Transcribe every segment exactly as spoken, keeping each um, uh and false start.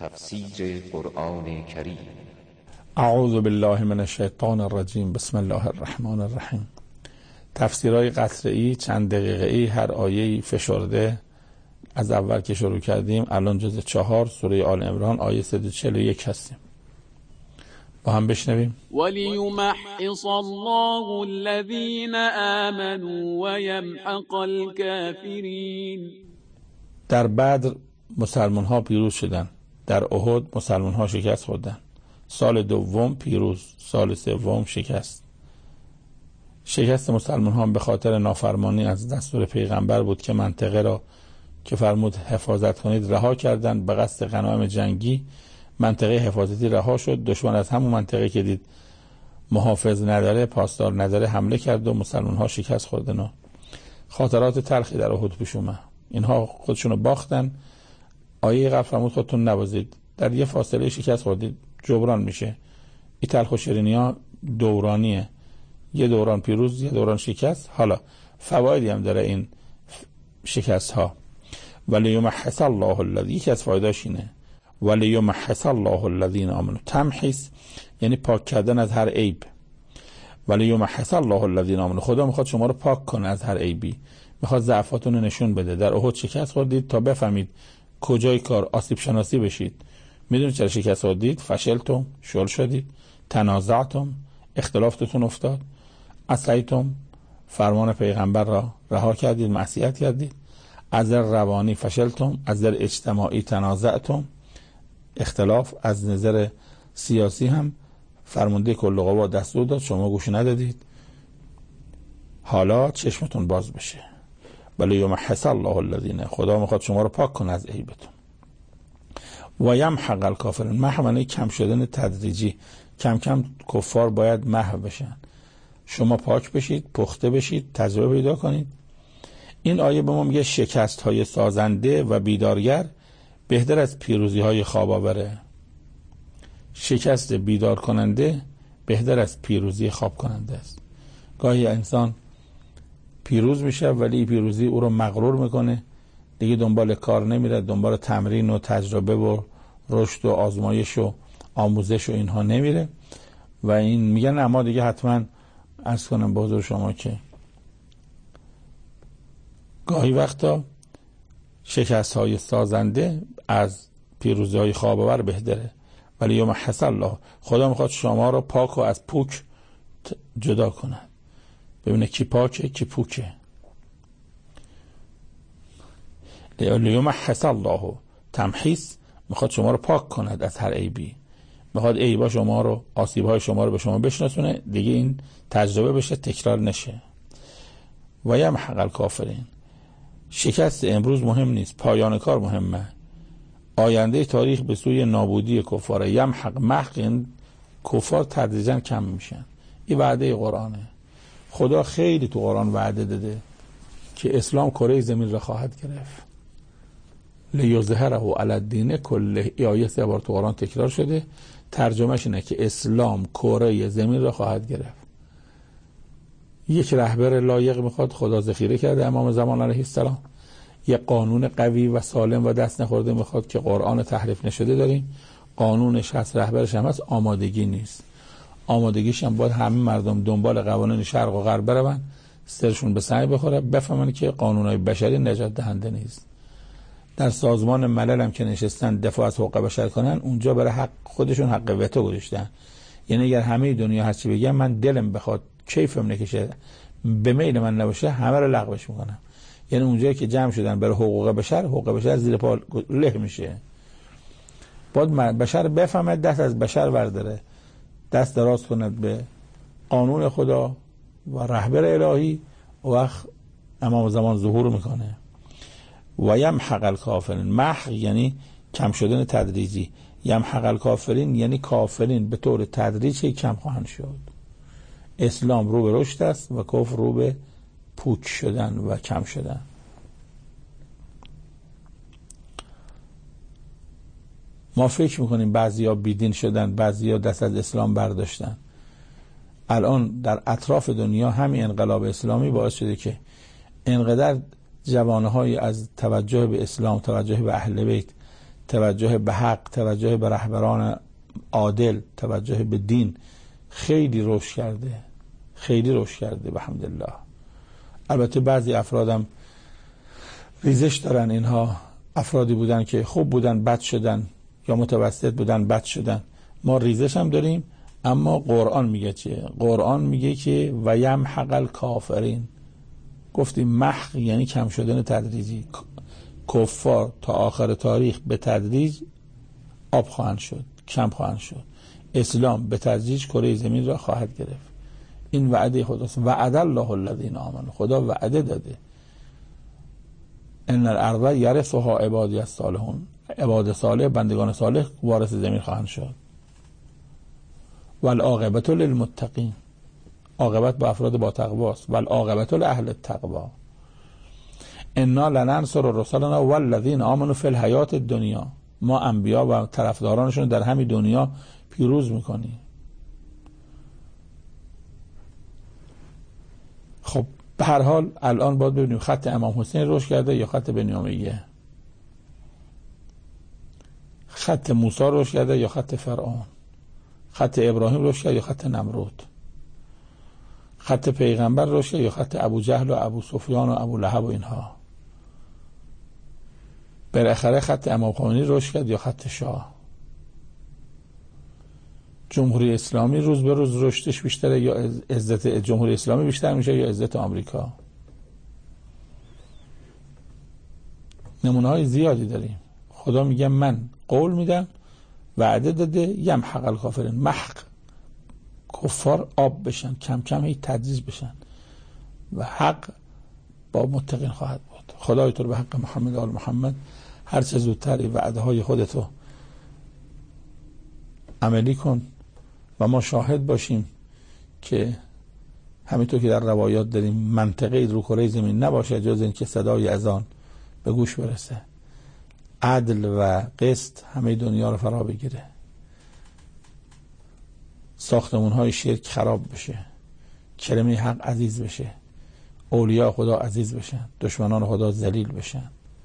تفسیر قرآن کریم. اعوذ بالله من الشیطان الرجیم. بسم الله الرحمن الرحیم. تفسیرهای قطعی چند دقیقه‌ای هر آیه‌ای فشرده از اول که شروع کردیم الان جز چهار سوره آل عمران آیه صد و چهل و یک هستیم. با هم بشنویم. وَلِيُمَحِّصَ اللَّهُ الَّذِينَ آمَنُوا وَيَمْحَقَ الْكَافِرِينَ. در بدر مسلمان ها پیروز شدند، در احد مسلمان ها شکست خوردند. سال دوم پیروز، سال سوم شکست. شکست مسلمان ها به خاطر نافرمانی از دستور پیغمبر بود که منطقه را که فرمود حفاظت کنید رها کردند به قصد غنایم جنگی. منطقه حفاظتی رها شد، دشمن از همون منطقه که دید محافظ نداره، پاسدار نداره، حمله کرد و مسلمان ها شکست خوردن و خاطرات تلخی در احد پیش اومد. اینها خودشونو باختن. آیه قبل فرمود خودتون نبازید، در یه فاصله شکست خوردید جبران میشه. این تلخ و شیرینی ها دورانیه، یه دوران پیروز یه دوران شکست. حالا فوایدی هم داره این شکست ها. ولیمحص الله الذی، یکی از فایدهاش اینه ولیمحص الله الذین آمنوا. تمحیص یعنی پاک کردن از هر عیب. ولیمحص الله الذین آمنوا، خدا میخواد شما رو پاک کنه از هر عیبی، میخواد ضعفاتون رو نشون بده. در احد شکست خوردید تا بفهمید کجای کار آسیب شناسی بشید. میدونید چرا شکست خوردید؟ فشلتم، شل شدید، تنازعتم، اختلافتون افتاد، عصیتم، فرمان پیغمبر را رها کردید، معصیت کردید. از در روانی فشلتم، از در اجتماعی تنازعتم، اختلاف. از نظر سیاسی هم فرمانده کل قوا دستور داد، شما گوش ندادید. حالا چشمتون باز بشه. ولی یمحص الله الذین، خدا میخواد شما رو پاک کنه از عیبتون. و یمحق الکافرین، محو معنی کم شدن تدریجی، کم کم کفار باید محو بشن. شما پاک بشید، پخته بشید، تجربه پیدا کنید. این آیه به ما میگه شکست های سازنده و بیدارگر بهتر از پیروزی های خواب آوره. شکست بیدار کننده بهتر از پیروزی خواب کننده است. گاهی انسان پیروز میشه ولی پیروزی او رو مغرور میکنه، دیگه دنبال کار نمیره، دنبال تمرین و تجربه و رشد و آزمایش و آموزش و اینها نمیره و این میگن اما دیگه حتما عرض کنم به حضور شما که گاهی وقتا شکست های سازنده از پیروزی های خواب آور بهتره. ولی یمحص الله، خدا میخواد شما رو پاک و از پوک جدا کنه. ببینه کی پاکه کی پوکه. لیمحص الله، تمحیص، میخواد شما رو پاک کند از هر عیبی، میخواد عیبا شما رو، آسیب‌های شما رو به شما بشناسونه، دیگه این تجربه بشه، تکرار نشه. و یمحق الکافرین، شکست امروز مهم نیست، پایان کار مهمه. آینده تاریخ به سوی نابودی کفار. یمحق، محق، این کفار تدریجا کم میشن. این وعده قرآنه. خدا خیلی تو قرآن وعده داده که اسلام کره زمین را خواهد گرفت. لیظهره علی الدین کله. این آیه سه بار تو قرآن تکرار شده. ترجمهش اینه که اسلام کره زمین را خواهد گرفت. یک رهبر لایق میخواد، خدا ذخیره کرده امام زمان علیه السلام. یک قانون قوی و سالم و دست نخورده میخواد که قرآن تحریف نشده داریم. قانونش هست، رهبرش هم هست، آمادگی نیست. آمادگیش هم باید همه مردم دنبال قوانین شرق و غرب برون، سرشون به سعی بخوره، بفهمن که قانونهای بشری نجات دهنده نیست. در سازمان ملل هم که نشستن دفاع از حقوق بشر کنن، اونجا برای حق خودشون حق وتو گذاشتن. یعنی اگر همه دنیا هرچی بگن من دلم بخواد کیفم نکشه به میل من نباشه همه رو لغوش میکنم. یعنی اونجایی که جمع شدن برای حقوق بشر، حقوق بشر زیر پا له میشه. باید بشر بفهمه دست از بشر برداره، دست دراز کند به قانون خدا و رهبر الهی، وقت امام زمان ظهور میکنه. و یمحق الکافرین، محق یعنی کم شدن تدریجی، یمحق الکافرین یعنی کافرین به طور تدریجی کم خواهند شد. اسلام رو به رشد است و کفر رو به پوچ شدن و کم شدن. ما فکر میکنیم بعضیا بیدین شدن، بعضیا دست از اسلام برداشتن. الان در اطراف دنیا همین انقلاب اسلامی باعث شده که انقدر جوانهایی از توجه به اسلام، توجه به اهل بیت، توجه به حق، توجه به رهبران عادل، توجه به دین خیلی رشد کرده، خیلی رشد کرده بحمدالله. البته بعضی افرادم ریزش دارن، اینها افرادی بودن که خوب بودن بد شدن، یا متوسط بودن بد شدن. ما ریزش هم داریم، اما قرآن میگه چیه؟ قرآن میگه که و یمحق الکافرین. گفتیم محق یعنی کم شدن تدریجی. کفار تا آخر تاریخ به تدریج آب خواهند شد، کم خواهند شد. اسلام به تدریج کره زمین را خواهد گرفت. این وعده خداست. وعد الله الذین آمنوا. خدا وعده داده ان الارض یرثها عبادی الصالحون. عباد صالح، بندگان صالح وارث زمین خواهند شد. والعاقبة للمتقین. عاقبت با افراد با تقوا است. والعاقبة لأهل التقوا. انا لننصر رسلنا والذین آمنوا فی الحیات الدنیا. ما انبیا و طرفدارانشون در همین دنیا پیروز میکنیم. خب به هر حال الان باید ببینیم خط امام حسین رشد کرده یا خط بنی امیه، خط موسی رشد کرده یا خط فرعون، خط ابراهیم رشد کرده یا خط نمرود، خط پیغمبر رشد کرده یا خط ابو جهل و ابو سفیان و ابو لهب و اینها. بالاخره خط امام خمینی رشد کرد یا خط شاه. جمهوری اسلامی روز به روز رشدش بیشتره یا عزت جمهوری اسلامی بیشتر میشه یا عزت آمریکا؟ نمونه های زیادی داریم. خدا میگه من قول میدم، وعده داده، یمحق الکافرین، محق کفار آب بشن، کم کم هی تدریج بشن و حق با متقین خواهد بود. خدای تو به حق محمد آل محمد هر چه زودتر وعده های خودتو عملی کن و ما شاهد باشیم که همینطور که در روایات داریم منطقه رو کره زمین نباشه جز این که صدای اذان به گوش برسه، عدل و قسط همه دنیا رو فرا بگیره، ساختمون های شرک خراب بشه، کلمه حق عزیز بشه، اولیاء خدا عزیز بشن، دشمنان خدا ذلیل بشن.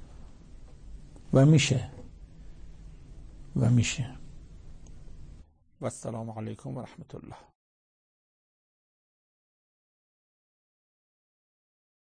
و میشه و میشه. و السلام علیکم و رحمت الله.